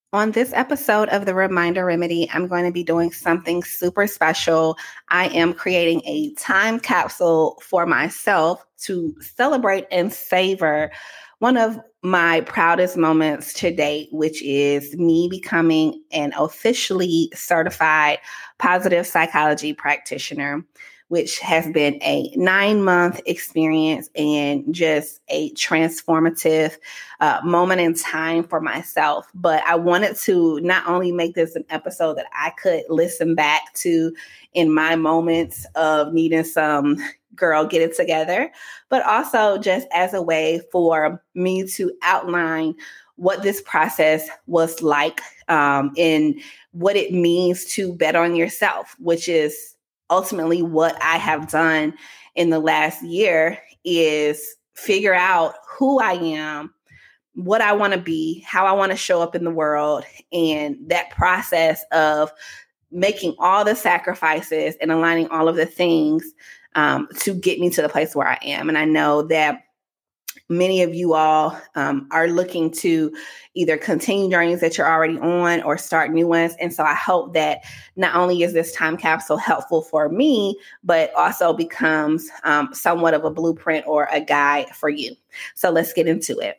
On this episode of the Reminder Remedy, I'm going to be doing something super special. I am creating a time capsule for myself to celebrate and savor one of my proudest moments to date, which is me becoming an officially certified positive psychology practitioner, which has been a 9-month experience and just a transformative moment in time for myself. But I wanted to not only make this an episode that I could listen back to in my moments of needing some girl get it together, but also just as a way for me to outline what this process was like and what it means to bet on yourself, which is ultimately what I have done in the last year, is figure out who I am, what I want to be, how I want to show up in the world, and that process of making all the sacrifices and aligning all of the things to get me to the place where I am. And I know that many of you all are looking to either continue journeys that you're already on or start new ones. And so I hope that not only is this time capsule helpful for me, but also becomes somewhat of a blueprint or a guide for you. So let's get into it.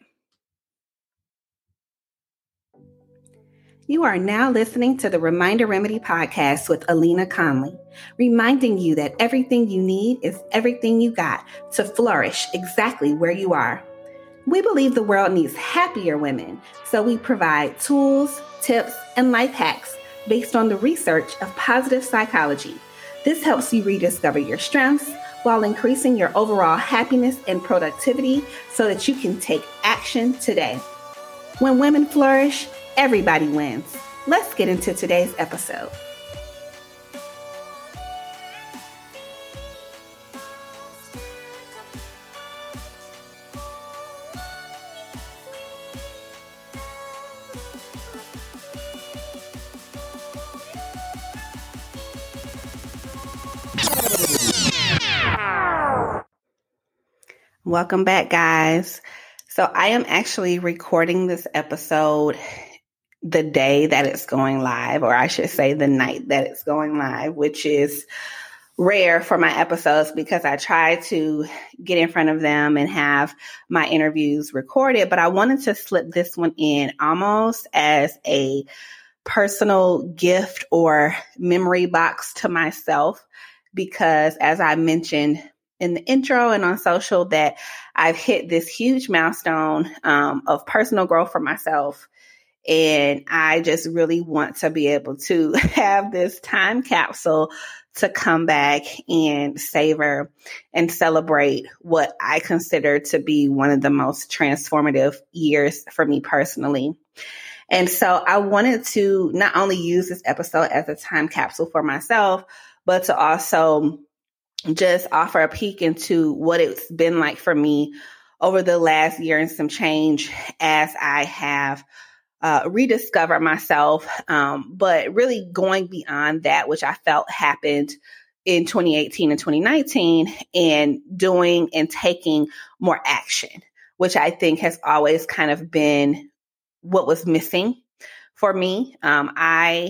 You are now listening to the Reminder Remedy podcast with Alina Conley, reminding you that everything you need is everything you got to flourish exactly where you are. We believe the world needs happier women, so we provide tools, tips, and life hacks based on the research of positive psychology. This helps you rediscover your strengths while increasing your overall happiness and productivity so that you can take action today. When women flourish, everybody wins. Let's get into today's episode. Welcome back, guys. So I am actually recording this episode the day that it's going live, or I should say the night that it's going live, which is rare for my episodes because I try to get in front of them and have my interviews recorded. But I wanted to slip this one in almost as a personal gift or memory box to myself, because as I mentioned in the intro and on social, that I've hit this huge milestone of personal growth for myself. And I just really want to be able to have this time capsule to come back and savor and celebrate what I consider to be one of the most transformative years for me personally. And so I wanted to not only use this episode as a time capsule for myself, but to also just offer a peek into what it's been like for me over the last year and some change as I have rediscovered myself, but really going beyond that, which I felt happened in 2018 and 2019, and doing and taking more action, which I think has always kind of been what was missing for me. I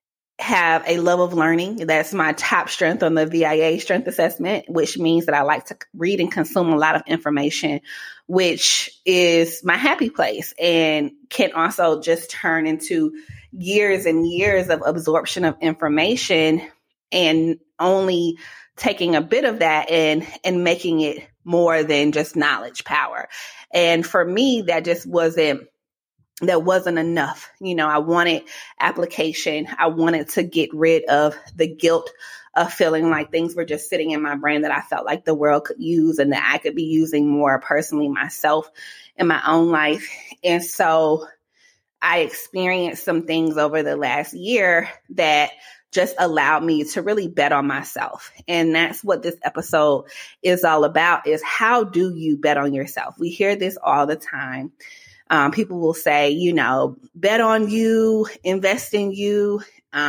have a love of learning. That's my top strength on the VIA strength assessment, which means that I like to read and consume a lot of information, which is my happy place and can also just turn into years and years of absorption of information and only taking a bit of that and making it more than just knowledge power. And for me, that wasn't enough. I wanted application. I wanted to get rid of the guilt of feeling like things were just sitting in my brain that I felt like the world could use and that I could be using more personally myself in my own life. And so I experienced some things over the last year that just allowed me to really bet on myself. And that's what this episode is all about, is how do you bet on yourself? We hear this all the time. People will say, bet on you, invest in you.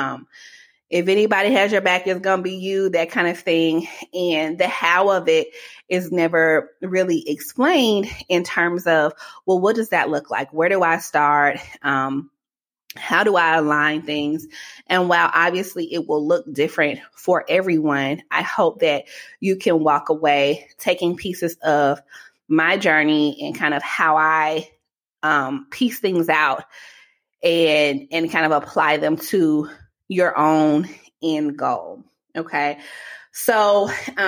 If anybody has your back, it's going to be you, that kind of thing. And the how of it is never really explained in terms of, well, what does that look like? Where do I start? How do I align things? And while obviously it will look different for everyone, I hope that you can walk away taking pieces of my journey and kind of how I piece things out and kind of apply them to your own end goal. Okay. So,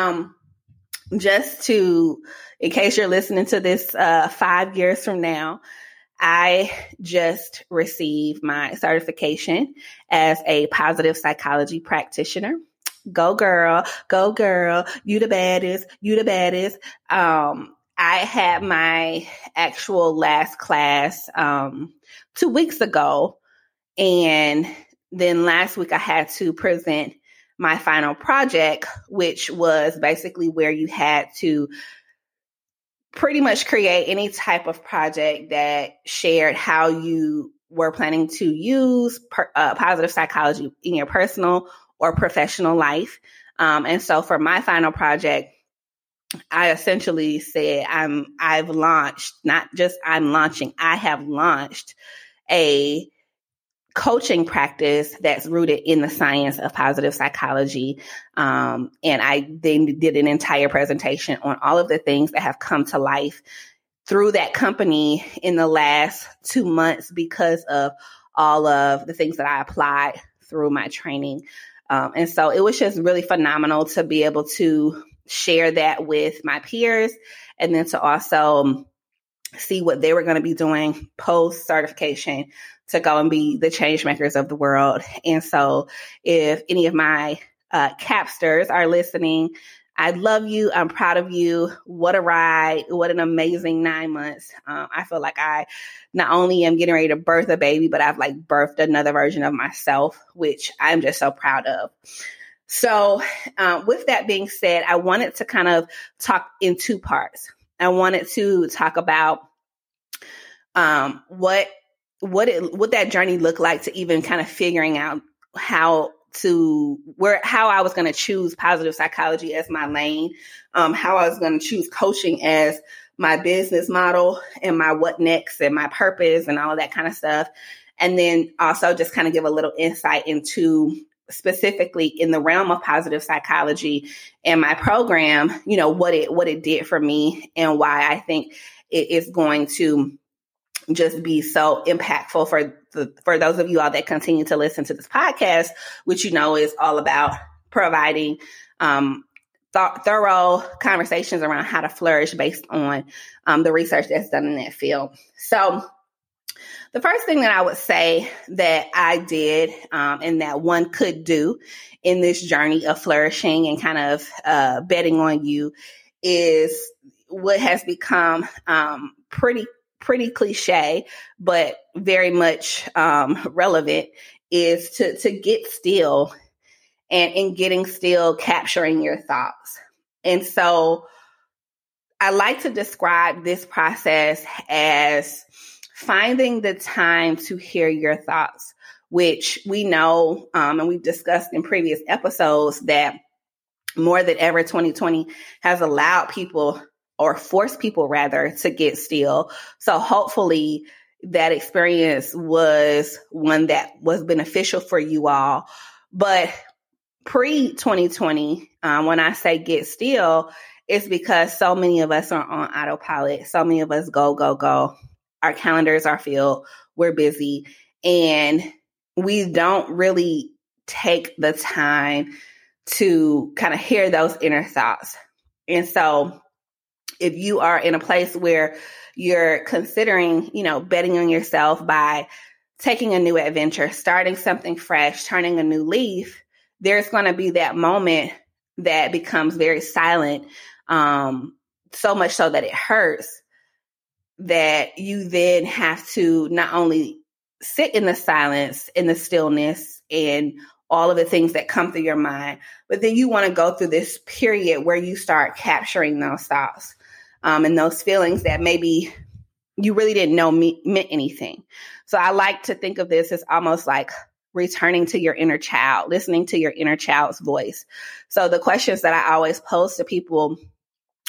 just in case you're listening to this 5 years from now, I just received my certification as a positive psychology practitioner. Go girl, you the baddest, I had my actual last class 2 weeks ago. And then last week I had to present my final project, which was basically where you had to pretty much create any type of project that shared how you were planning to use positive psychology in your personal or professional life. And so for my final project, I essentially said I have launched a coaching practice that's rooted in the science of positive psychology. And I then did an entire presentation on all of the things that have come to life through that company in the last 2 months because of all of the things that I applied through my training. And so it was just really phenomenal to be able to share that with my peers and then to also see what they were going to be doing post certification to go and be the change makers of the world. And so if any of my capsters are listening, I love you. I'm proud of you. What a ride. What an amazing 9 months. I feel like I not only am getting ready to birth a baby, but I've like birthed another version of myself, which I'm just so proud of. So with that being said, I wanted to kind of talk in 2 parts. I wanted to talk about what that journey looked like to even kind of figuring out how I was going to choose positive psychology as my lane, how I was going to choose coaching as my business model and my what next and my purpose and all of that kind of stuff. And then also just kind of give a little insight into specifically in the realm of positive psychology and my program, what it did for me and why I think it is going to just be so impactful for those of you all that continue to listen to this podcast, which is all about providing thorough conversations around how to flourish based on the research that's done in that field. So the first thing that I would say that I did and that one could do in this journey of flourishing and kind of betting on you is what has become pretty cliche, but very much relevant is to get still and in getting still, capturing your thoughts. And so I like to describe this process as finding the time to hear your thoughts, which we know, and we've discussed in previous episodes, that more than ever, 2020 has allowed people or forced people rather to get still. So hopefully that experience was one that was beneficial for you all. But pre-2020, when I say get still, it's because so many of us are on autopilot. So many of us go. Our calendars are filled. We're busy. And we don't really take the time to kind of hear those inner thoughts. And so if you are in a place where you're considering, betting on yourself by taking a new adventure, starting something fresh, turning a new leaf, there's going to be that moment that becomes very silent, so much so that it hurts, that you then have to not only sit in the silence, in the stillness, and all of the things that come through your mind, but then you want to go through this period where you start capturing those thoughts and those feelings that maybe you really didn't know meant anything. So I like to think of this as almost like returning to your inner child, listening to your inner child's voice. So the questions that I always pose to people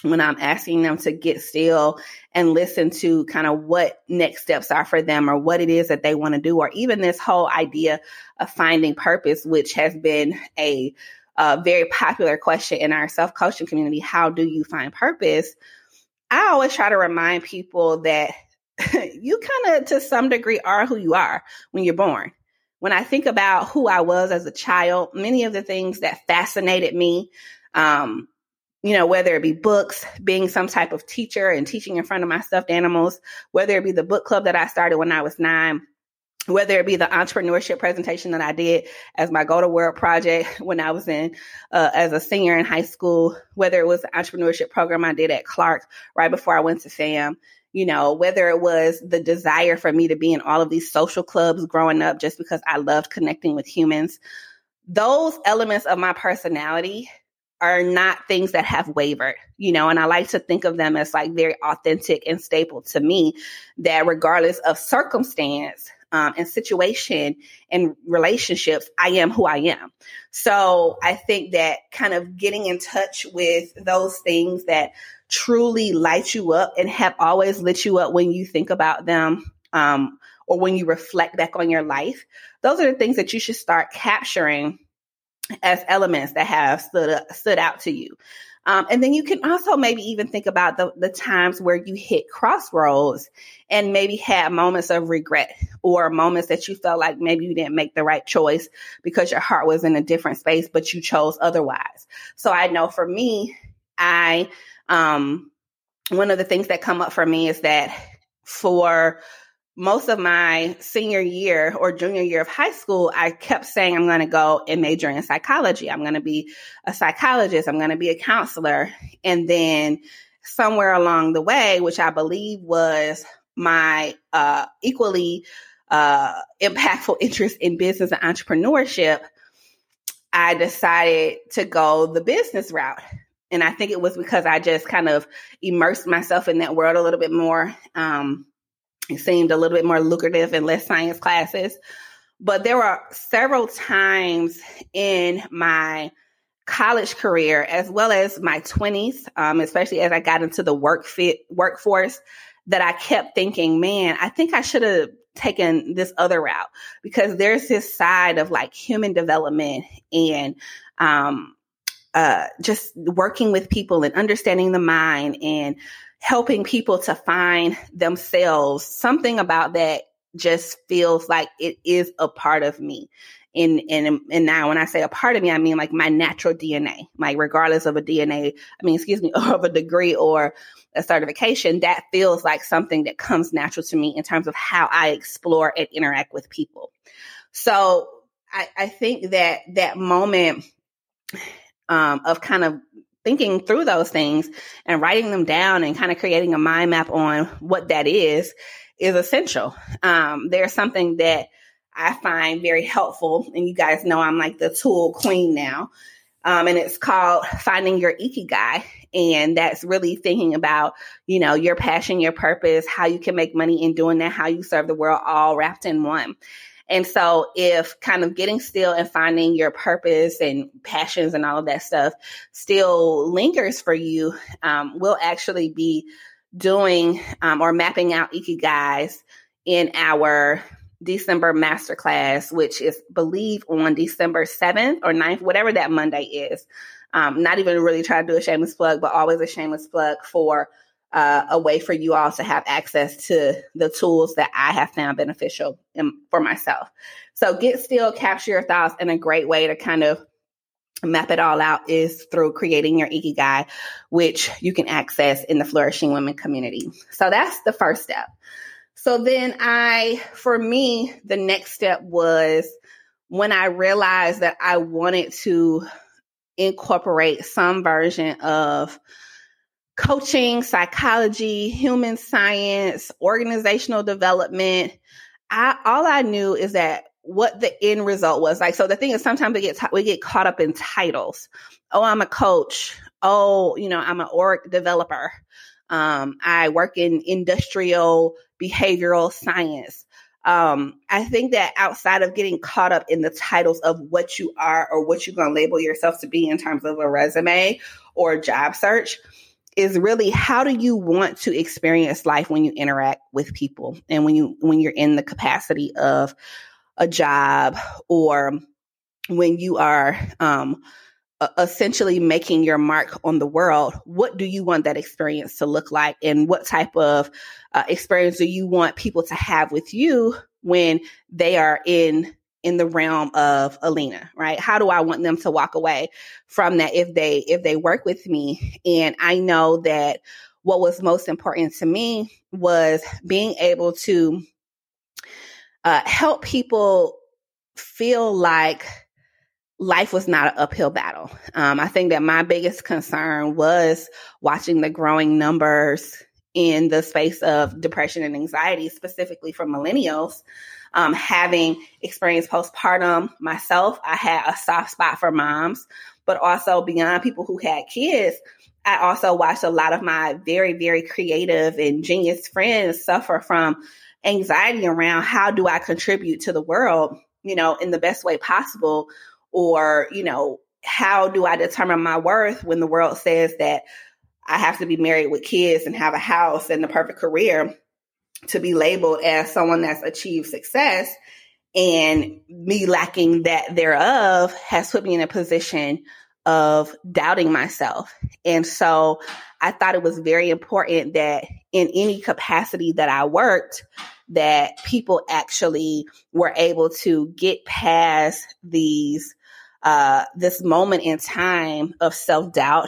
when I'm asking them to get still and listen to kind of what next steps are for them or what it is that they want to do, or even this whole idea of finding purpose, which has been a very popular question in our self-coaching community. How do you find purpose? I always try to remind people that you kind of, to some degree, are who you are when you're born. When I think about who I was as a child, many of the things that fascinated me, whether it be books, being some type of teacher and teaching in front of my stuffed animals, whether it be the book club that I started when I was 9, whether it be the entrepreneurship presentation that I did as my Go to World project when I was as a senior in high school, whether it was the entrepreneurship program I did at Clark right before I went to FAM, whether it was the desire for me to be in all of these social clubs growing up just because I loved connecting with humans. Those elements of my personality are not things that have wavered, and I like to think of them as like very authentic and staple to me, that regardless of circumstance and situation and relationships, I am who I am. So I think that kind of getting in touch with those things that truly light you up and have always lit you up when you think about them, or when you reflect back on your life, those are the things that you should start capturing as elements that have stood out to you. And then you can also maybe even think about the times where you hit crossroads and maybe had moments of regret, or moments that you felt like maybe you didn't make the right choice because your heart was in a different space, but you chose otherwise. So I know for me, one of the things that come up for me is that for most of my senior year or junior year of high school, I kept saying, I'm going to go and major in psychology. I'm going to be a psychologist. I'm going to be a counselor. And then somewhere along the way, which I believe was my equally impactful interest in business and entrepreneurship, I decided to go the business route. And I think it was because I just kind of immersed myself in that world a little bit more. It seemed a little bit more lucrative and less science classes. But there were several times in my college career, as well as my 20s, especially as I got into the workforce, that I kept thinking, man, I think I should have taken this other route, because there's this side of like human development and just working with people and understanding the mind and helping people to find themselves. Something about that just feels like it is a part of me. And now when I say a part of me, I mean like my natural DNA, like regardless of of a degree or a certification, that feels like something that comes natural to me in terms of how I explore and interact with people. So I think that moment of kind of thinking through those things and writing them down and kind of creating a mind map on what that is essential. There's something that I find very helpful, and you guys know I'm like the tool queen now, and it's called Finding Your Ikigai. And that's really thinking about, your passion, your purpose, how you can make money in doing that, how you serve the world, all wrapped in one. And so if kind of getting still and finding your purpose and passions and all of that stuff still lingers for you, we'll actually be doing or mapping out Ikigais in our December masterclass, which is believe on December 7th or 9th, whatever that Monday is. Not even really trying to do a shameless plug, but always a shameless plug for a way for you all to have access to the tools that I have found beneficial for myself. So get still, capture your thoughts, and a great way to kind of map it all out is through creating your Ikigai, which you can access in the Flourishing Women community. So that's the first step. So then for me, the next step was when I realized that I wanted to incorporate some version of coaching, psychology, human science, organizational development. All I knew is that what the end result was like. So the thing is, sometimes we get caught up in titles. Oh, I'm a coach. Oh, I'm an org developer. I work in industrial behavioral science. I think that outside of getting caught up in the titles of what you are or what you're going to label yourself to be in terms of a resume or a job search, is really, how do you want to experience life when you interact with people and when you're in the capacity of a job, or when you are essentially making your mark on the world? What do you want that experience to look like? And what type of experience do you want people to have with you when they are in the realm of Alina, right? How do I want them to walk away from that if they work with me? And I know that what was most important to me was being able to help people feel like life was not an uphill battle. I think that my biggest concern was watching the growing numbers in the space of depression and anxiety, specifically for millennials. Having experienced postpartum myself, I had a soft spot for moms, but also beyond people who had kids, I also watched a lot of my very, very creative and genius friends suffer from anxiety around, how do I contribute to the world, in the best way possible? Or, how do I determine my worth when the world says that I have to be married with kids and have a house and the perfect career to be labeled as someone that's achieved success, and me lacking that thereof has put me in a position of doubting myself. And so I thought it was very important that in any capacity that I worked, that people actually were able to get past this moment in time of self-doubt,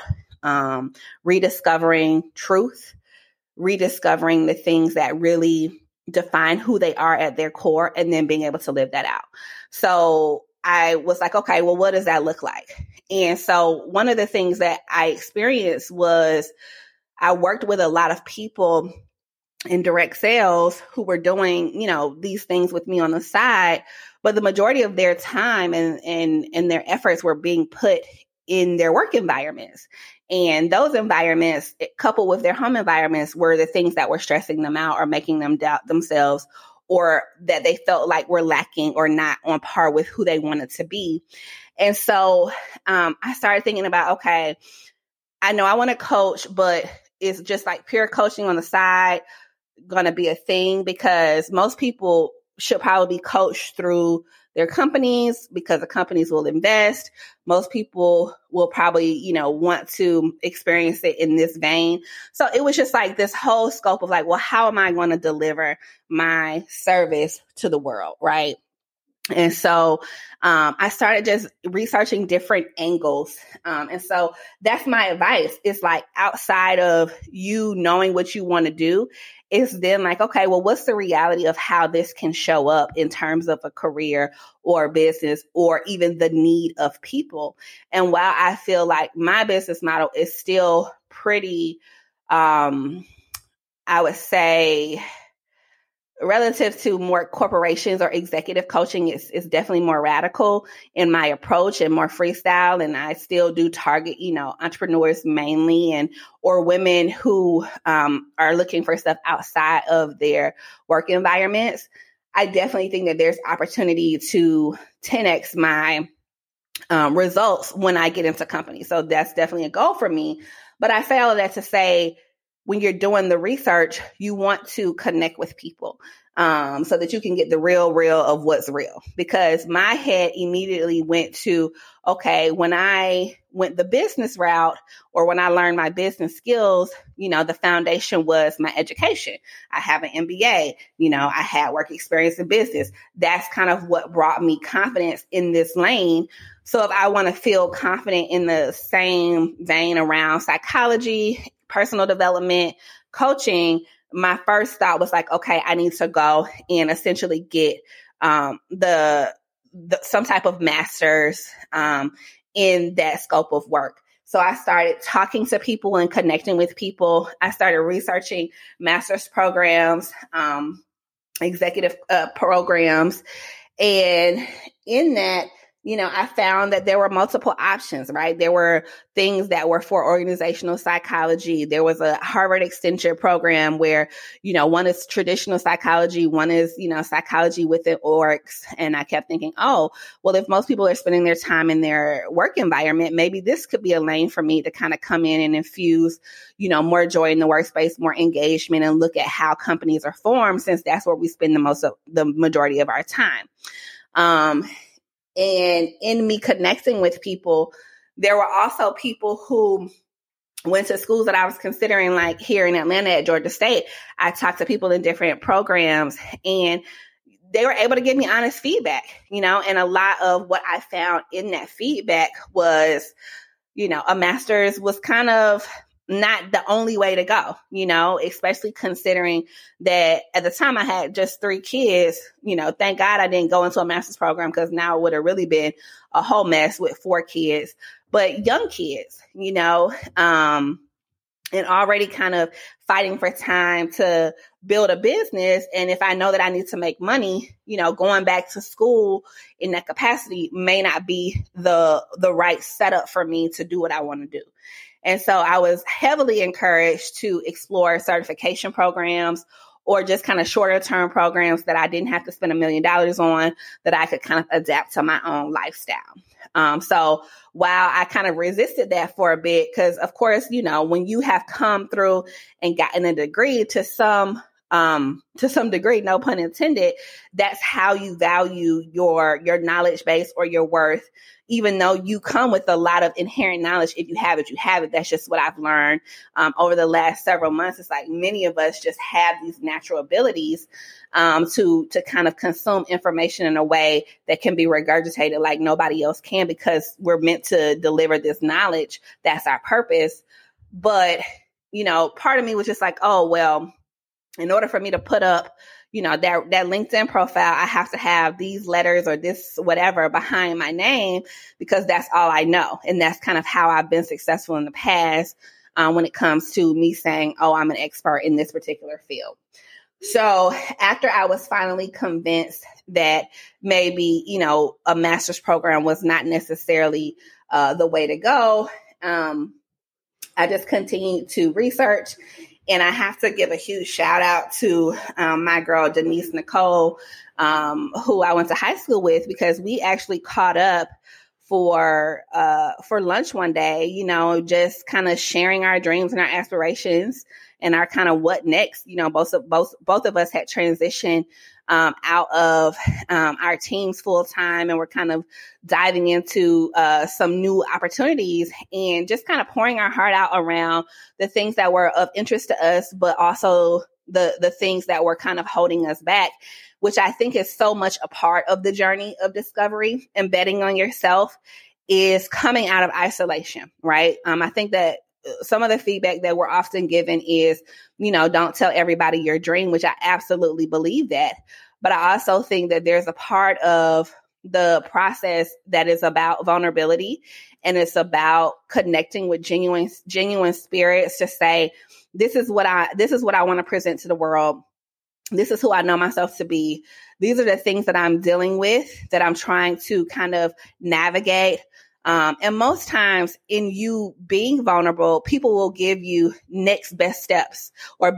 rediscovering truth, rediscovering the things that really define who they are at their core, and then being able to live that out. So I was like, okay, well, what does that look like? And so one of the things that I experienced was I worked with a lot of people in direct sales who were doing, these things with me on the side, but the majority of their time and their efforts were being put in their work environments. And those environments, coupled with their home environments, were the things that were stressing them out or making them doubt themselves, or that they felt like were lacking or not on par with who they wanted to be. And so I started thinking about, okay, I know I want to coach, but it's just like pure coaching on the side going to be a thing? Because most people should probably be coached through their companies, because the companies will invest. Most people will probably, want to experience it in this vein. So it was just like this whole scope of like, well, how am I going to deliver my service to the world, right? And so I started just researching different angles. And so that's my advice. It's like, outside of you knowing what you want to do, it's then like, okay, well, what's the reality of how this can show up in terms of a career or business, or even the need of people? And while I feel like my business model is still pretty, I would say, relative to more corporations or executive coaching, is definitely more radical in my approach and more freestyle. And I still do target, entrepreneurs mainly, or women who are looking for stuff outside of their work environments. I definitely think that there's opportunity to 10x my results when I get into companies. So that's definitely a goal for me. But I say all of that to say, when you're doing the research, you want to connect with people so that you can get the real of what's real. Because my head immediately went to, okay, when I went the business route, or when I learned my business skills, the foundation was my education. I have an MBA, I had work experience in business. That's kind of what brought me confidence in this lane. So if I want to feel confident in the same vein around psychology, personal development, coaching, my first thought was like, okay, I need to go and essentially get some type of master's in that scope of work. So I started talking to people and connecting with people. I started researching master's programs, executive programs. And in that, I found that there were multiple options, right? There were things that were for organizational psychology. There was a Harvard Extension program where, one is traditional psychology, one is, psychology within orgs. And I kept thinking, oh, well, if most people are spending their time in their work environment, maybe this could be a lane for me to kind of come in and infuse, more joy in the workspace, more engagement, and look at how companies are formed, since that's where we spend the majority of our time. And in me connecting with people, there were also people who went to schools that I was considering, like here in Atlanta at Georgia State. I talked to people in different programs, and they were able to give me honest feedback, and a lot of what I found in that feedback was, a master's was kind of not the only way to go, especially considering that at the time I had just 3 kids. Thank God I didn't go into a master's program, because now it would have really been a whole mess with 4 kids, but young kids, and already kind of fighting for time to build a business. And if I know that I need to make money, going back to school in that capacity may not be the right setup for me to do what I want to do. And so I was heavily encouraged to explore certification programs, or just kind of shorter term programs that I didn't have to spend $1 million on, that I could kind of adapt to my own lifestyle. So while I kind of resisted that for a bit, because of course, when you have come through and gotten a degree to some degree, no pun intended, that's how you value your knowledge base or your worth. Even though you come with a lot of inherent knowledge, if you have it, you have it. That's just what I've learned over the last several months. It's like many of us just have these natural abilities to kind of consume information in a way that can be regurgitated like nobody else can, because we're meant to deliver this knowledge. That's our purpose. But, part of me was just like, oh, well, in order for me to put up that LinkedIn profile, I have to have these letters or this whatever behind my name, because that's all I know. And that's kind of how I've been successful in the past when it comes to me saying, oh, I'm an expert in this particular field. So after I was finally convinced that maybe, a master's program was not necessarily the way to go, I just continued to research. And I have to give a huge shout out to my girl, Denise Nicole, who I went to high school with, because we actually caught up for lunch one day, just kind of sharing our dreams and our aspirations and our kind of what next. Both of us had transitioned out of our teams full time, and we're kind of diving into some new opportunities, and just kind of pouring our heart out around the things that were of interest to us, but also the things that were kind of holding us back, which I think is so much a part of the journey of discovery and betting on yourself, is coming out of isolation, right? I think that some of the feedback that we're often given is, don't tell everybody your dream, which I absolutely believe that. But I also think that there's a part of the process that is about vulnerability, and it's about connecting with genuine spirits to say, this is what I want to present to the world. This is who I know myself to be. These are the things that I'm dealing with, that I'm trying to kind of navigate. And most times in you being vulnerable, people will give you best next steps,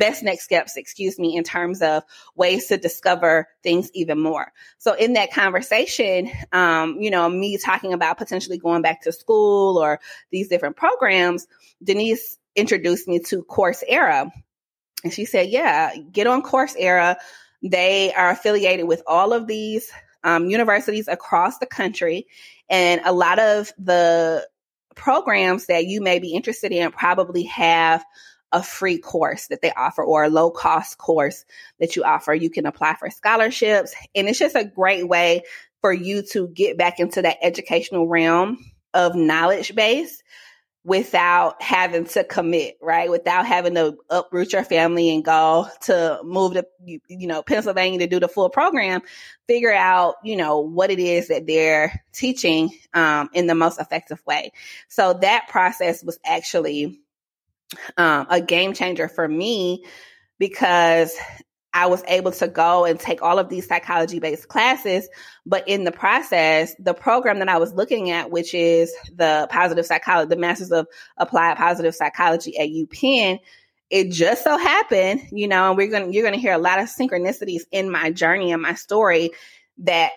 in terms of ways to discover things even more. So in that conversation, me talking about potentially going back to school or these different programs, Denise introduced me to Coursera. And she said, yeah, get on Coursera. They are affiliated with all of these universities across the country. And a lot of the programs that you may be interested in probably have a free course that they offer, or a low cost course that you offer. You can apply for scholarships. And it's just a great way for you to get back into that educational realm of knowledge base without having to commit, right? Without having to uproot your family and go to move to, Pennsylvania to do the full program, figure out, what it is that they're teaching in the most effective way. So that process was actually a game changer for me, because I was able to go and take all of these psychology-based classes. But in the process, the program that I was looking at, which is the positive psychology, the Masters of Applied Positive Psychology at UPenn, it just so happened, you know, and you're gonna hear a lot of synchronicities in my journey and my story, that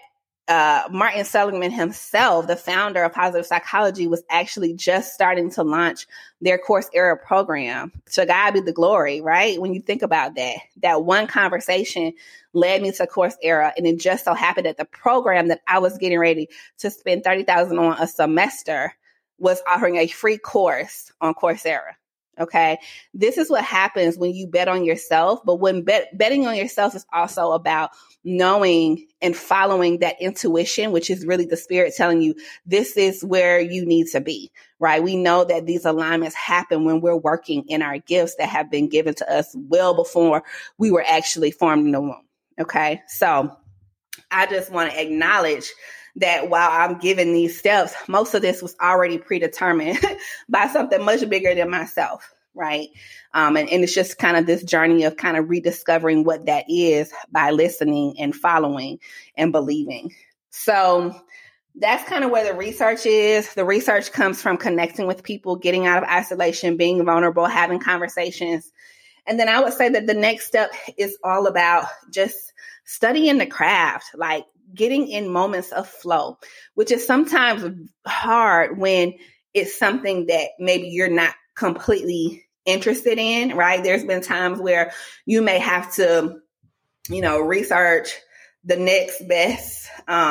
Martin Seligman himself, the founder of positive psychology, was actually just starting to launch their Coursera program. To God be the glory, right? When you think about that, that one conversation led me to Coursera, and it just so happened that the program that I was getting ready to spend $30,000 on a semester was offering a free course on Coursera. Okay. This is what happens when you bet on yourself. But when betting on yourself is also about knowing and following that intuition, which is really the spirit telling you this is where you need to be, right? We know that these alignments happen when we're working in our gifts that have been given to us well before we were actually formed in the womb. Okay. So I just want to acknowledge that while I'm giving these steps, most of this was already predetermined by something much bigger than myself, right? And it's just kind of this journey of kind of rediscovering what that is by listening and following and believing. So that's kind of where the research is. The research comes from connecting with people, getting out of isolation, being vulnerable, having conversations. And then I would say that the next step is all about just studying the craft, like getting in moments of flow, which is sometimes hard when it's something that maybe you're not completely interested in, right? There's been times where you may have to, you know, research the next best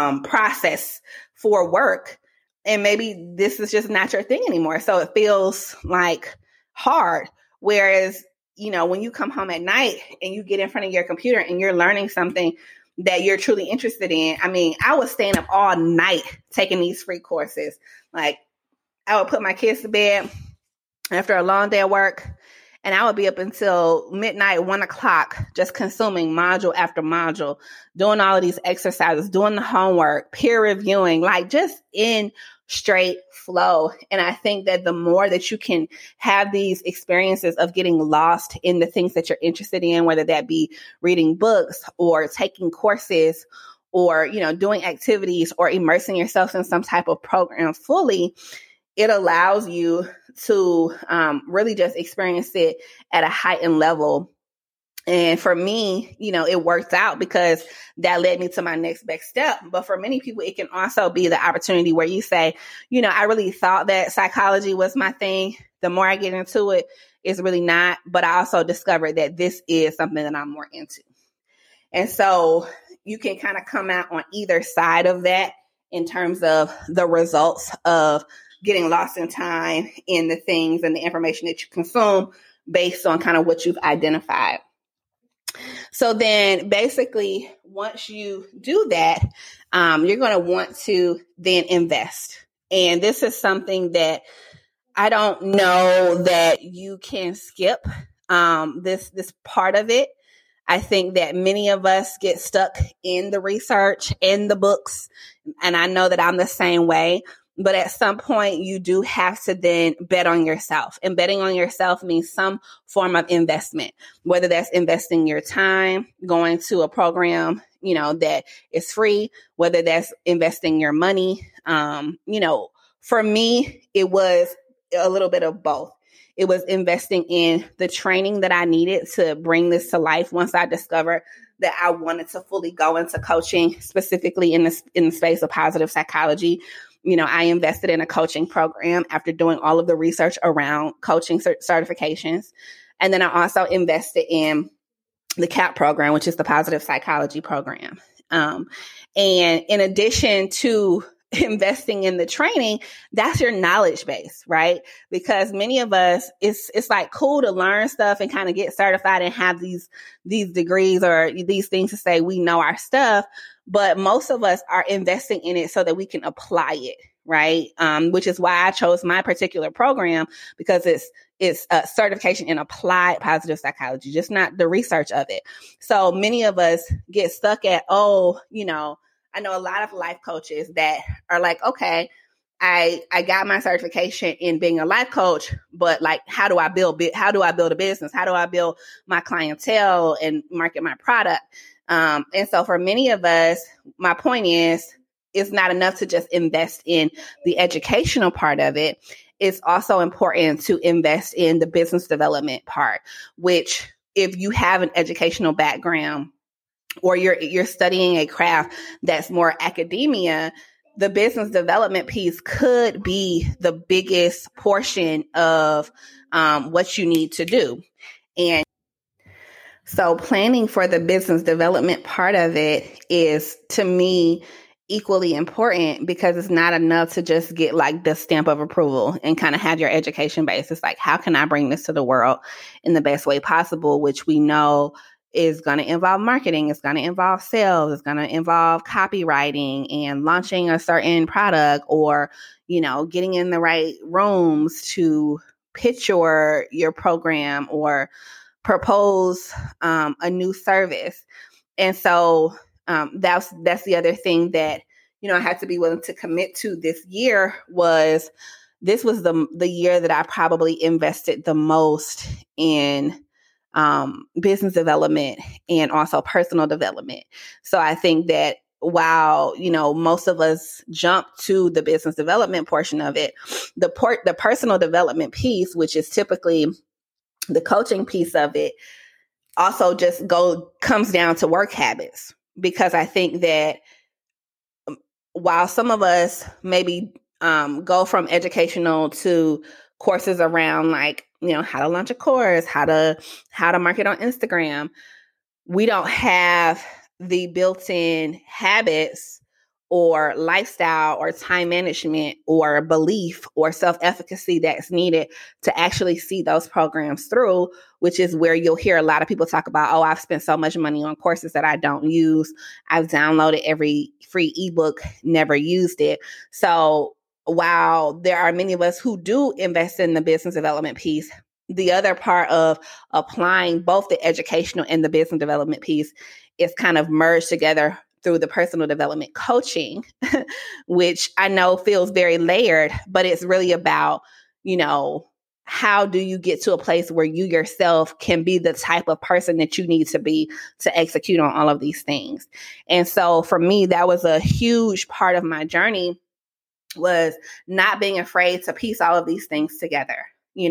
process for work. And maybe this is just not your thing anymore. So it feels like hard. Whereas, you know, when you come home at night and you get in front of your computer and you're learning something that you're truly interested in. I mean, I was staying up all night taking these free courses. Like, I would put my kids to bed after a long day of work, and I would be up until midnight, 1:00, just consuming module after module, doing all of these exercises, doing the homework, peer reviewing, like just in straight flow. And I think that the more that you can have these experiences of getting lost in the things that you're interested in, whether that be reading books or taking courses or, you know, doing activities or immersing yourself in some type of program fully, it allows you to really just experience it at a heightened level. And for me, you know, it worked out because that led me to my next best step. But for many people, it can also be the opportunity where you say, you know, I really thought that psychology was my thing. The more I get into it, it's really not. But I also discovered that this is something that I'm more into. And so you can kind of come out on either side of that in terms of the results of getting lost in time in the things and the information that you consume based on kind of what you've identified. So then basically, once you do that, you're going to want to then invest. And this is something that I don't know that you can skip this part of it. I think that many of us get stuck in the research, in the books, and I know that I'm the same way. But at some point, you do have to then bet on yourself. And betting on yourself means some form of investment, whether that's investing your time, going to a program, you know, that is free, whether that's investing your money. You know, for me, it was a little bit of both. It was investing in the training that I needed to bring this to life once I discovered that I wanted to fully go into coaching, specifically in the space of positive psychology. You know, I invested in a coaching program after doing all of the research around coaching certifications. And then I also invested in the CAP program, which is the positive psychology program. And in addition to investing in the training, that's your knowledge base, right? Because many of us, it's like cool to learn stuff and kind of get certified and have these degrees or these things to say we know our stuff. But most of us are investing in it so that we can apply it, right? Which is why I chose my particular program, because it's a certification in applied positive psychology, just not the research of it. So many of us get stuck at, you know, I know a lot of life coaches that are like, okay, I got my certification in being a life coach, but like, how do I build a business? How do I build my clientele and market my product? And so for many of us, my point is, it's not enough to just invest in the educational part of it. It's also important to invest in the business development part, which if you have an educational background or you're studying a craft that's more academia, the business development piece could be the biggest portion of what you need to do. And so planning for the business development part of it is, to me, equally important, because it's not enough to just get like the stamp of approval and kind of have your education base. It's like, how can I bring this to the world in the best way possible, which we know is going to involve marketing. It's going to involve sales. It's going to involve copywriting and launching a certain product, or, getting in the right rooms to pitch your program or propose a new service. And so that's the other thing that, I had to be willing to commit to this year. This was the year that I probably invested the most in business development and also personal development. So I think that while, most of us jump to the business development portion of it, the personal development piece, which is typically the coaching piece of it, also just comes down to work habits. Because I think that while some of us maybe go from educational to courses around like, how to launch a course, how to market on Instagram, we don't have the built-in habits or lifestyle or time management or belief or self-efficacy that's needed to actually see those programs through, which is where you'll hear a lot of people talk about, oh, I've spent so much money on courses that I don't use. I've downloaded every free ebook, never used it. So while there are many of us who do invest in the business development piece, the other part of applying both the educational and the business development piece is kind of merged together through the personal development coaching, which I know feels very layered, but it's really about, how do you get to a place where you yourself can be the type of person that you need to be to execute on all of these things. And so for me, that was a huge part of my journey, was not being afraid to piece all of these things together.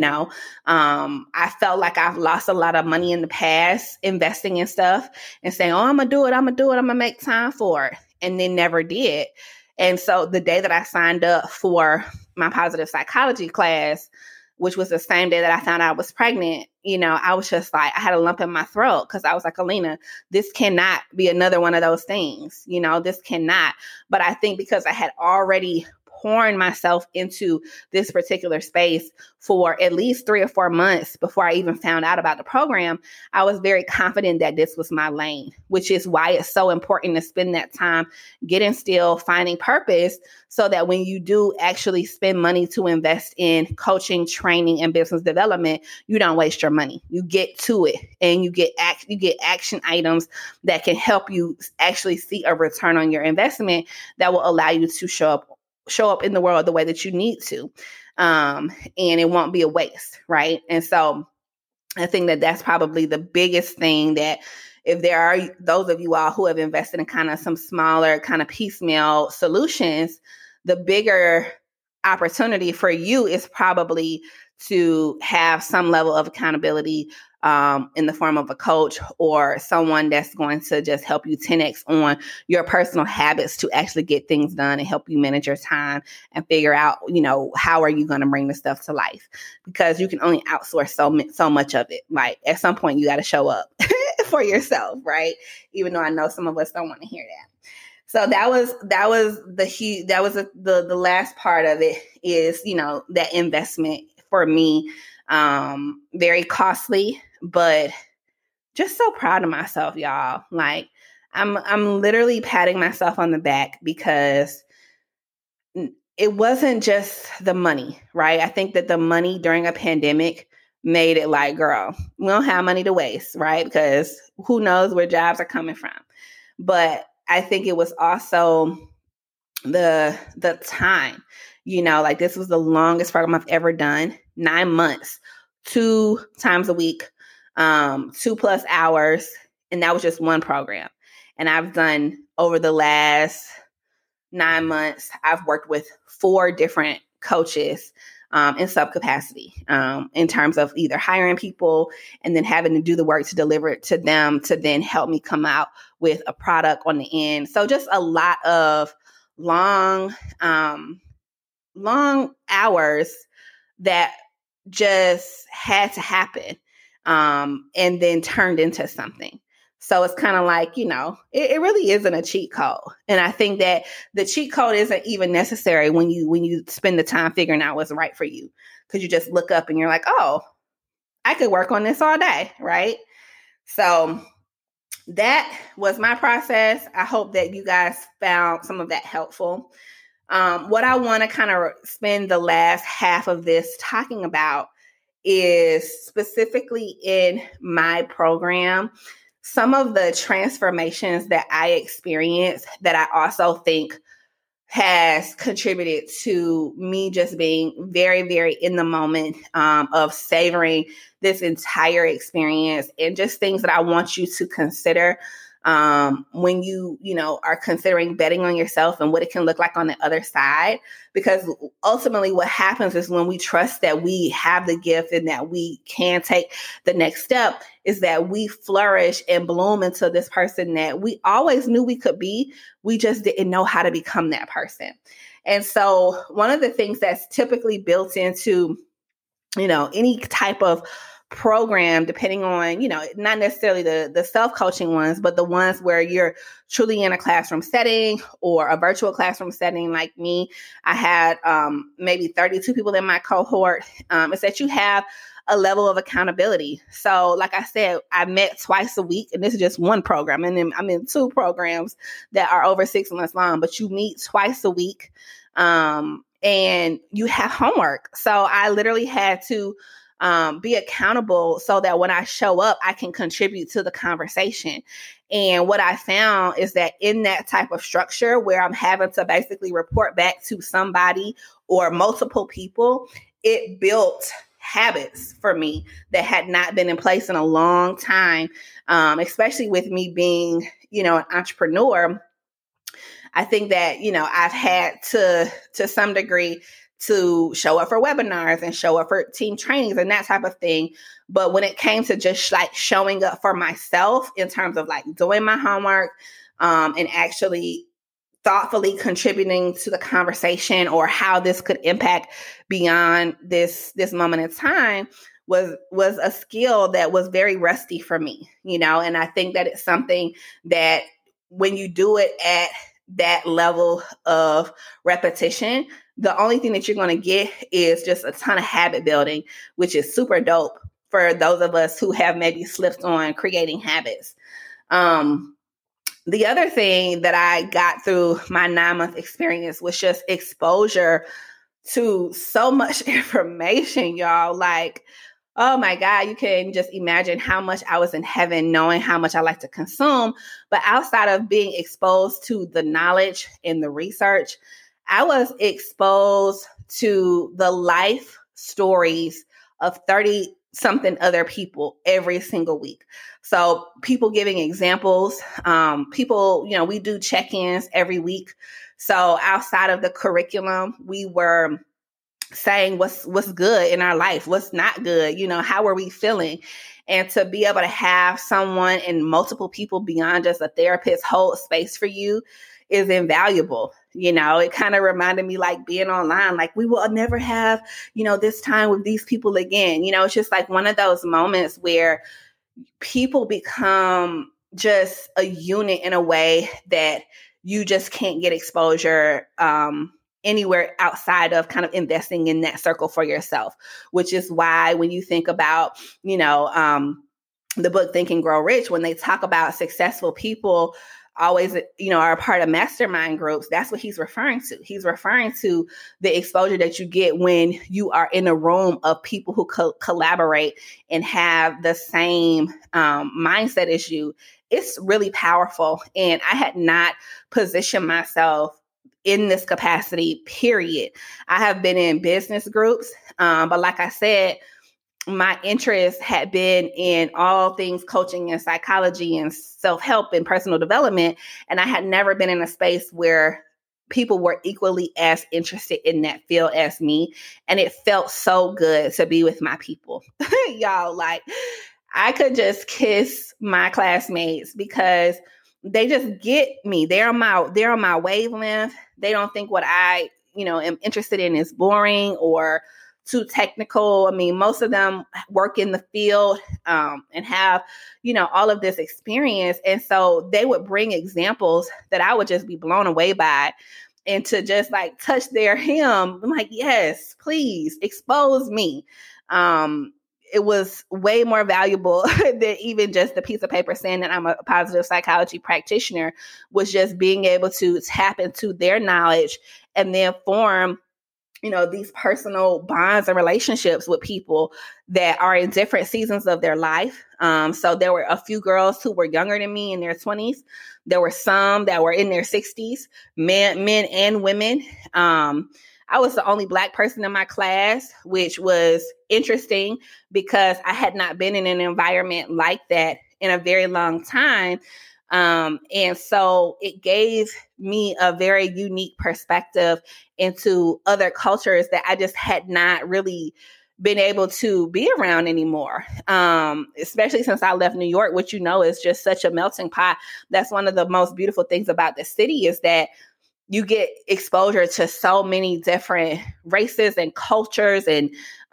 I felt like I've lost a lot of money in the past investing in stuff and saying, oh, I'm going to do it. I'm going to make time for it. And then never did. And so the day that I signed up for my positive psychology class, which was the same day that I found out I was pregnant, I was just like, I had a lump in my throat, because I was like, Alina, this cannot be another one of those things. This cannot. But I think because I had already pouring myself into this particular space for at least 3 or 4 months before I even found out about the program, I was very confident that this was my lane, which is why it's so important to spend that time getting still, finding purpose, so that when you do actually spend money to invest in coaching, training, and business development, you don't waste your money. You get to it, and you get action items that can help you actually see a return on your investment that will allow you to show up in the world the way that you need to. And it won't be a waste, right? And so I think that that's probably the biggest thing, that if there are those of you all who have invested in kind of some smaller kind of piecemeal solutions, the bigger opportunity for you is probably to have some level of accountability in the form of a coach or someone that's going to just help you 10x on your personal habits to actually get things done and help you manage your time and figure out, how are you going to bring this stuff to life? Because you can only outsource so much of it. Like at some point you got to show up for yourself, right? Even though I know some of us don't want to hear that. So that was the last part of it is, that investment for me, very costly, but just so proud of myself, y'all. Like I'm literally patting myself on the back, because it wasn't just the money, right? I think that the money during a pandemic made it like, girl, we don't have money to waste, right? Because who knows where jobs are coming from. But I think it was also the time, like this was the longest program I've ever done, 9 months, 2 times a week, 2+ hours. And that was just one program. And I've done over the last 9 months, I've worked with 4 different coaches in sub capacity in terms of either hiring people and then having to do the work to deliver it to them to then help me come out with a product on the end. So just a lot of long hours that just had to happen and then turned into something. So it's kind of like, it really isn't a cheat code. And I think that the cheat code isn't even necessary when you spend the time figuring out what's right for you. Because you just look up and you're like, oh, I could work on this all day, right? So that was my process. I hope that you guys found some of that helpful. What I want to kind of spend the last half of this talking about is specifically in my program, some of the transformations that I experienced that I also think has contributed to me just being very, very in the moment of savoring this entire experience, and just things that I want you to consider when you are considering betting on yourself and what it can look like on the other side. Because ultimately what happens is when we trust that we have the gift and that we can take the next step, is that we flourish and bloom into this person that we always knew we could be. We just didn't know how to become that person. And so one of the things that's typically built into, any type of program, depending on, not necessarily the self-coaching ones, but the ones where you're truly in a classroom setting or a virtual classroom setting like me. I had maybe 32 people in my cohort. Is that you have a level of accountability. So like I said, I met twice a week, and this is just one program. And then I'm in 2 programs that are over 6 months long, but you meet twice a week and you have homework. So I literally had to be accountable so that when I show up, I can contribute to the conversation. And what I found is that in that type of structure where I'm having to basically report back to somebody or multiple people, it built habits for me that had not been in place in a long time, especially with me being, an entrepreneur. I think that, I've had to some degree to show up for webinars and show up for team trainings and that type of thing. But when it came to just like showing up for myself in terms of like doing my homework and actually thoughtfully contributing to the conversation or how this could impact beyond this moment in time was a skill that was very rusty for me, and I think that it's something that when you do it at that level of repetition, the only thing that you're going to get is just a ton of habit building, which is super dope for those of us who have maybe slipped on creating habits. The other thing that I got through my 9-month experience was just exposure to so much information, y'all. Like, oh my God, you can just imagine how much I was in heaven knowing how much I like to consume. But outside of being exposed to the knowledge and the research, I was exposed to the life stories of 30 something other people every single week. So people giving examples, people, we do check-ins every week. So outside of the curriculum, we were saying what's good in our life, what's not good, how are we feeling? And to be able to have someone and multiple people beyond just a therapist hold space for you is invaluable. It kind of reminded me like being online, like we will never have, this time with these people again. It's just like one of those moments where people become just a unit in a way that you just can't get exposure anywhere outside of kind of investing in that circle for yourself, which is why when you think about, the book Think and Grow Rich, when they talk about successful people always, are a part of mastermind groups, that's what he's referring to. He's referring to the exposure that you get when you are in a room of people who collaborate and have the same mindset as you. It's really powerful. And I had not positioned myself in this capacity, period. I have been in business groups, but like I said, my interest had been in all things coaching and psychology and self-help and personal development. And I had never been in a space where people were equally as interested in that field as me. And it felt so good to be with my people. Y'all, like, I could just kiss my classmates because they just get me. They're on my wavelength. They don't think what I, am interested in is boring or too technical. I mean, most of them work in the field and have, all of this experience. And so they would bring examples that I would just be blown away by, and to just like touch their hem. I'm like, yes, please expose me. It was way more valuable than even just the piece of paper saying that I'm a positive psychology practitioner, was just being able to tap into their knowledge and then form these personal bonds and relationships with people that are in different seasons of their life. So there were a few girls who were younger than me in their 20s. There were some that were in their 60s, men and women. I was the only Black person in my class, which was interesting because I had not been in an environment like that in a very long time. And so it gave me a very unique perspective into other cultures that I just had not really been able to be around anymore. Especially since I left New York, which is just such a melting pot. That's one of the most beautiful things about the city, is that you get exposure to so many different races and cultures and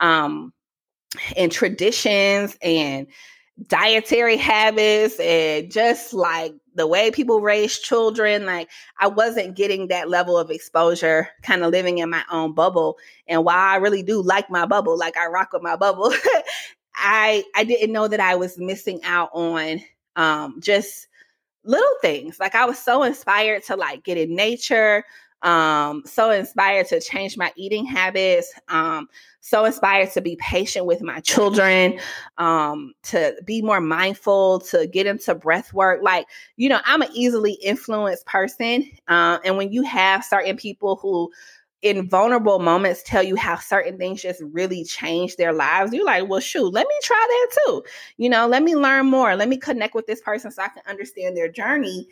traditions and dietary habits and just like the way people raise children. Like, I wasn't getting that level of exposure kind of living in my own bubble. And while I really do like my bubble, like I rock with my bubble, I didn't know that I was missing out on just little things. Like, I was so inspired to like get in nature, so inspired to change my eating habits, so inspired to be patient with my children, to be more mindful, to get into breath work. Like, I'm an easily influenced person. And when you have certain people who in vulnerable moments tell you how certain things just really change their lives, you're like, well, shoot, let me try that too. Let me learn more. Let me connect with this person so I can understand their journey.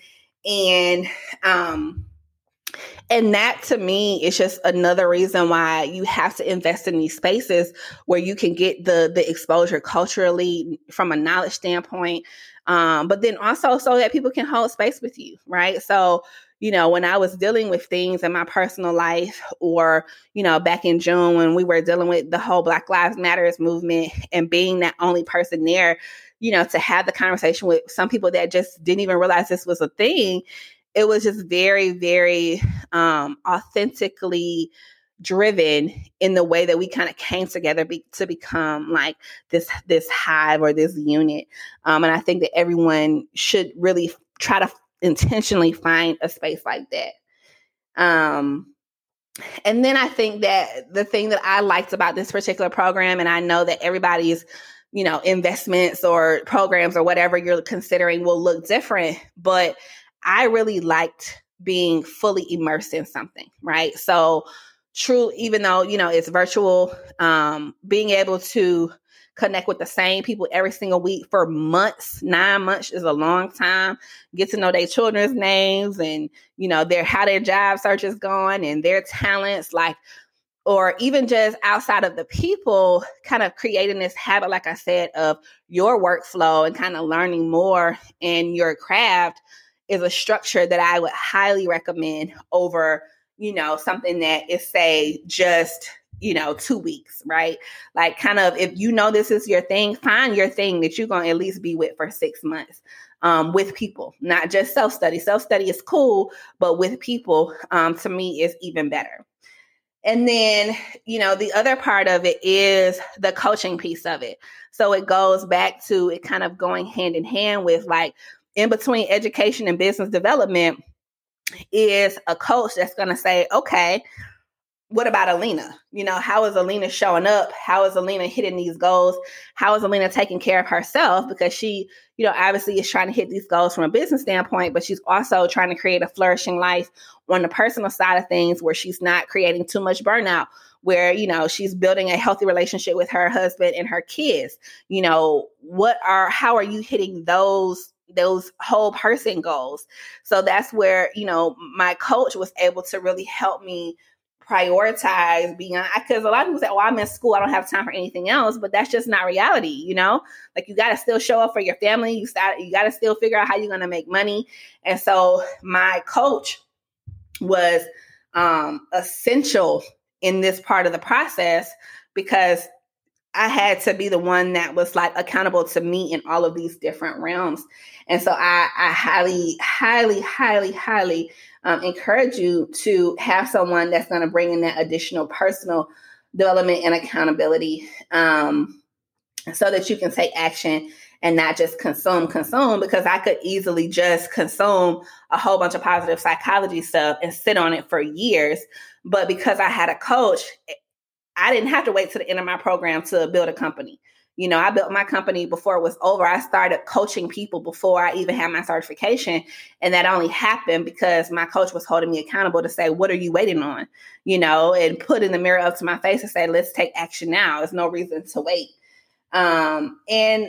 And that, to me, is just another reason why you have to invest in these spaces where you can get the exposure culturally from a knowledge standpoint, but then also so that people can hold space with you, right? So, when I was dealing with things in my personal life, or, back in June when we were dealing with the whole Black Lives Matters movement, and being that only person there, to have the conversation with some people that just didn't even realize this was a thing, it was just very, very authentically driven in the way that we kind of came together to become like this hive or this unit. And I think that everyone should really try to intentionally find a space like that. And then I think that the thing that I liked about this particular program, and I know that everybody's, investments or programs or whatever you're considering will look different, but I really liked being fully immersed in something, right? So even though, it's virtual, being able to connect with the same people every single week for months, 9 months is a long time, get to know their children's names and, how their job search is going and their talents, like, or even just outside of the people, kind of creating this habit, like I said, of your workflow and kind of learning more in your craft is a structure that I would highly recommend over, something that is, say, just, 2 weeks, right? Like, kind of, if this is your thing, find your thing that you're going to at least be with for 6 months, with people, not just self-study. Self-study is cool, but with people, to me, is even better. And then, the other part of it is the coaching piece of it. So it goes back to it kind of going hand in hand with, like, in between education and business development is a coach that's going to say, okay, what about Alina? How is Alina showing up? How is Alina hitting these goals? How is Alina taking care of herself? Because she, obviously is trying to hit these goals from a business standpoint, but she's also trying to create a flourishing life on the personal side of things where she's not creating too much burnout, where, she's building a healthy relationship with her husband and her kids. How are you hitting those whole person goals? So that's where, my coach was able to really help me prioritize beyond, because a lot of people say, oh, I'm in school, I don't have time for anything else, but that's just not reality. Like, you got to still show up for your family. You got to still figure out how you're going to make money. And so my coach was essential in this part of the process, because I had to be the one that was like accountable to me in all of these different realms. And so I highly, highly, highly, highly encourage you to have someone that's going to bring in that additional personal development and accountability, so that you can take action and not just consume, because I could easily just consume a whole bunch of positive psychology stuff and sit on it for years. But because I had a coach, I didn't have to wait to the end of my program to build a company. I built my company before it was over. I started coaching people before I even had my certification. And that only happened because my coach was holding me accountable to say, what are you waiting on? And put in the mirror up to my face and say, let's take action now. There's no reason to wait. And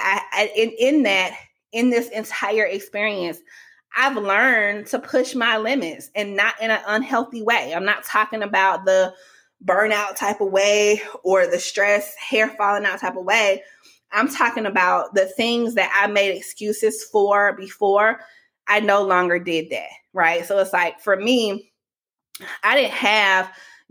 in this entire experience, I've learned to push my limits, and not in an unhealthy way. I'm not talking about the burnout type of way or the stress, hair falling out type of way. I'm talking about the things that I made excuses for before. I no longer did that. Right. So it's like, for me, I didn't have,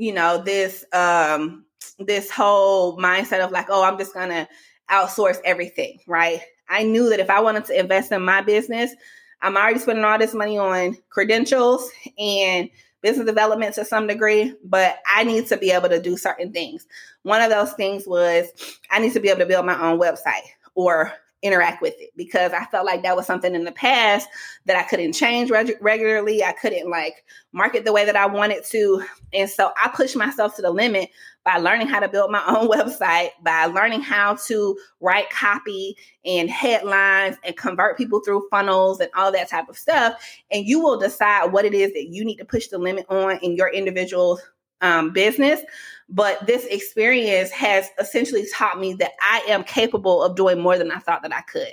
this whole mindset of like, oh, I'm just going to outsource everything. Right. I knew that if I wanted to invest in my business, I'm already spending all this money on credentials and business development to some degree, but I need to be able to do certain things. One of those things was I need to be able to build my own website or interact with it, because I felt like that was something in the past that I couldn't change regularly. I couldn't market the way that I wanted to. And so I pushed myself to the limit by learning how to build my own website, by learning how to write copy and headlines and convert people through funnels and all that type of stuff. And you will decide what it is that you need to push the limit on in your individual business. But this experience has essentially taught me that I am capable of doing more than I thought that I could.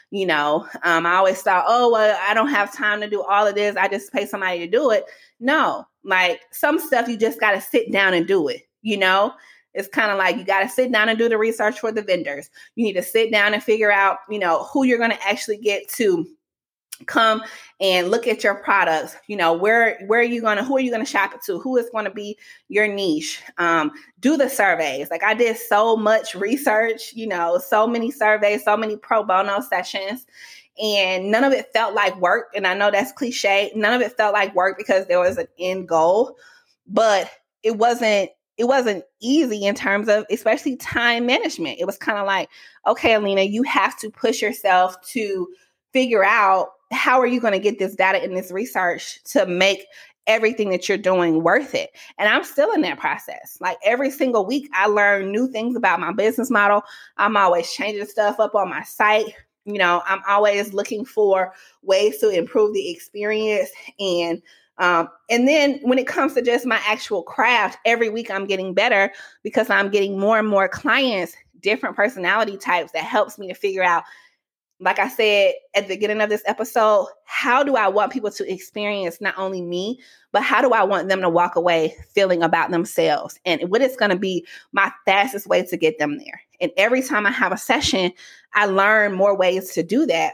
I always thought, oh, well, I don't have time to do all of this. I just pay somebody to do it. No, some stuff you just got to sit down and do it. It's kind of like you got to sit down and do the research for the vendors. You need to sit down and figure out, who you're going to actually get to come and look at your products. Who are you going to shop it to? Who is going to be your niche? Do the surveys. I did so much research, so many surveys, so many pro bono sessions, and none of it felt like work. And I know that's cliche. None of it felt like work because there was an end goal, but it wasn't easy in terms of especially time management. It was kind of like, okay, Alina, you have to push yourself to figure out how are you going to get this data and this research to make everything that you're doing worth it. And I'm still in that process. Every single week, I learn new things about my business model. I'm always changing stuff up on my site. I'm always looking for ways to improve the experience. And then when it comes to just my actual craft, every week I'm getting better because I'm getting more and more clients, different personality types that helps me to figure out, like I said at the beginning of this episode, how do I want people to experience not only me, but how do I want them to walk away feeling about themselves? And what is going to be my fastest way to get them there? And every time I have a session, I learn more ways to do that.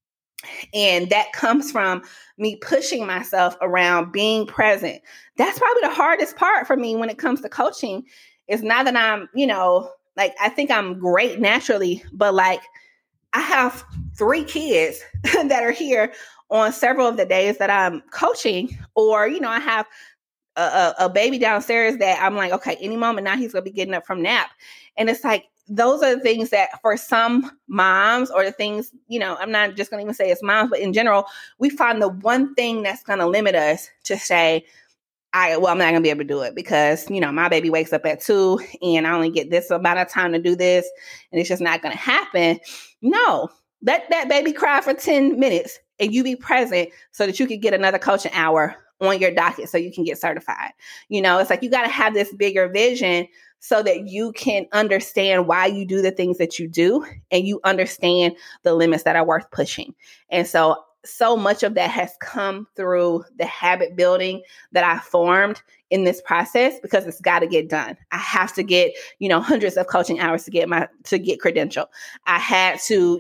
And that comes from me pushing myself around being present. That's probably the hardest part for me when it comes to coaching. Is not that I'm, I think I'm great naturally, but I have 3 kids that are here on several of the days that I'm coaching, or, I have a baby downstairs that I'm like, okay, any moment now he's going to be getting up from nap. And it's like, those are the things that for some moms, or the things, I'm not just going to even say it's moms, but in general, we find the one thing that's going to limit us to say, I'm not going to be able to do it because, my baby wakes up at 2 and I only get this amount of time to do this and it's just not going to happen. No, let that baby cry for 10 minutes and you be present so that you can get another coaching hour on your docket so you can get certified. It's like you got to have this bigger vision so that you can understand why you do the things that you do and you understand the limits that are worth pushing. And so much of that has come through the habit building that I formed in this process because it's got to get done. I have to get, hundreds of coaching hours to get credential. I had to,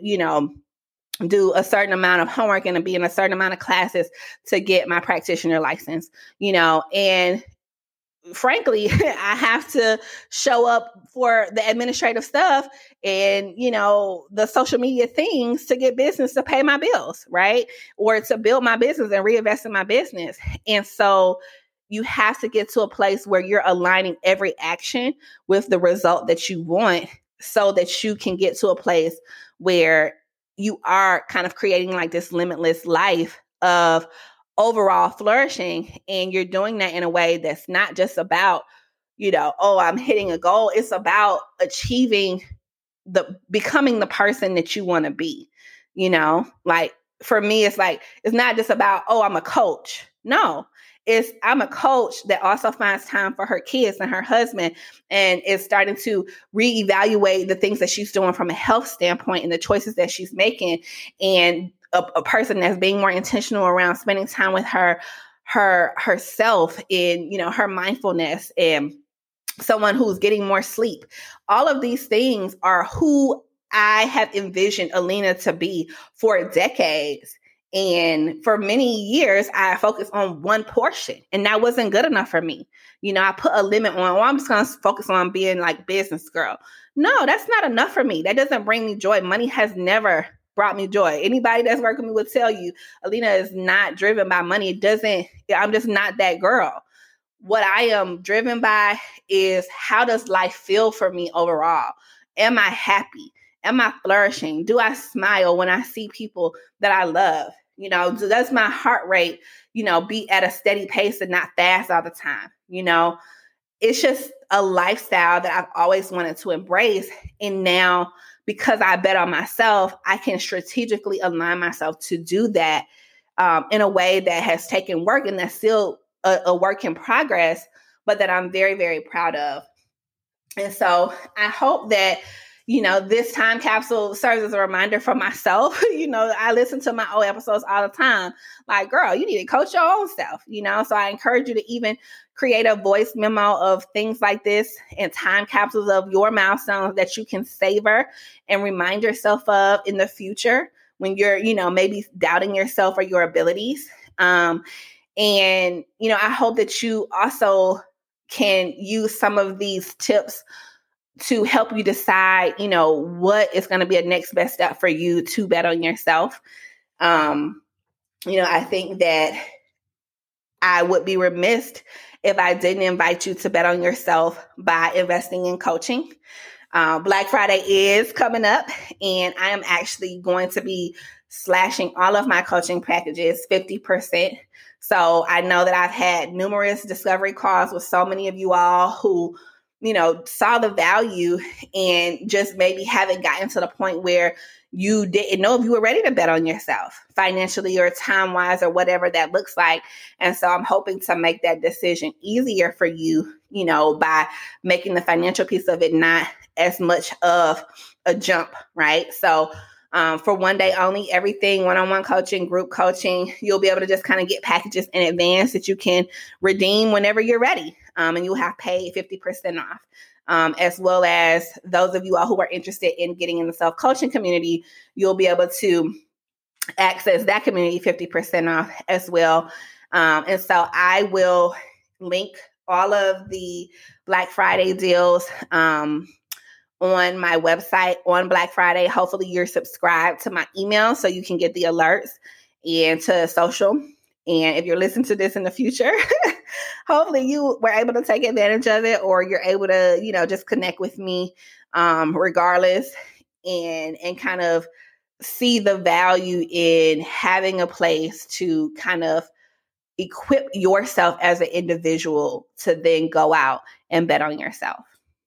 do a certain amount of homework and be in a certain amount of classes to get my practitioner license, and frankly, I have to show up for the administrative stuff and, the social media things to get business to pay my bills, right? Or to build my business and reinvest in my business. And so you have to get to a place where you're aligning every action with the result that you want so that you can get to a place where you are kind of creating like this limitless life of overall flourishing. And you're doing that in a way that's not just about, I'm hitting a goal. It's about achieving becoming the person that you want to be, like for me, it's like, it's not just about, I'm a coach. No, I'm a coach that also finds time for her kids and her husband and is starting to reevaluate the things that she's doing from a health standpoint and the choices that she's making. And a person that's being more intentional around spending time with herself in, her mindfulness, and someone who's getting more sleep. All of these things are who I have envisioned Alina to be for decades. And for many years, I focused on one portion and that wasn't good enough for me. I put a limit on, I'm just going to focus on being like business girl. No, that's not enough for me. That doesn't bring me joy. Money has never brought me joy. Anybody that's working with me will tell you, Alina is not driven by money. I'm just not that girl. What I am driven by is, how does life feel for me overall? Am I happy? Am I flourishing? Do I smile when I see people that I love? Does my heart rate, be at a steady pace and not fast all the time? It's just a lifestyle that I've always wanted to embrace. And now, because I bet on myself, I can strategically align myself to do that in a way that has taken work and that's still a work in progress, but that I'm very, very proud of. And so I hope that, this time capsule serves as a reminder for myself. I listen to my old episodes all the time. Like, girl, you need to coach your own self, so I encourage you to even create a voice memo of things like this and time capsules of your milestones that you can savor and remind yourself of in the future when you're, maybe doubting yourself or your abilities. And, I hope that you also can use some of these tips to help you decide, what is going to be a next best step for you to bet on yourself. I think that I would be remiss if I didn't invite you to bet on yourself by investing in coaching. Black Friday is coming up, and I am actually going to be slashing all of my coaching packages 50%. So I know that I've had numerous discovery calls with so many of you all who, saw the value and just maybe haven't gotten to the point where you didn't know if you were ready to bet on yourself financially or time-wise or whatever that looks like. And so I'm hoping to make that decision easier for you, by making the financial piece of it not as much of a jump, right? So for one day only, everything one-on-one coaching, group coaching, you'll be able to just kind of get packages in advance that you can redeem whenever you're ready. And you'll have paid 50% off. As well as those of you all who are interested in getting in the self-coaching community, you'll be able to access that community 50% off as well. And so I will link all of the Black Friday deals on my website on Black Friday. Hopefully you're subscribed to my email so you can get the alerts and to social. And if you're listening to this in the future, hopefully you were able to take advantage of it, or you're able to, just connect with me regardless and kind of see the value in having a place to kind of, equip yourself as an individual to then go out and bet on yourself.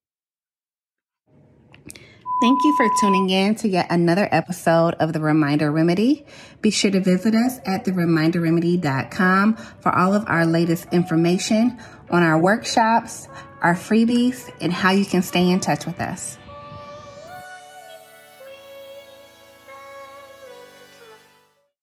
Thank you for tuning in to yet another episode of The Reminder Remedy. Be sure to visit us at thereminderremedy.com for all of our latest information on our workshops, our freebies, and how you can stay in touch with us.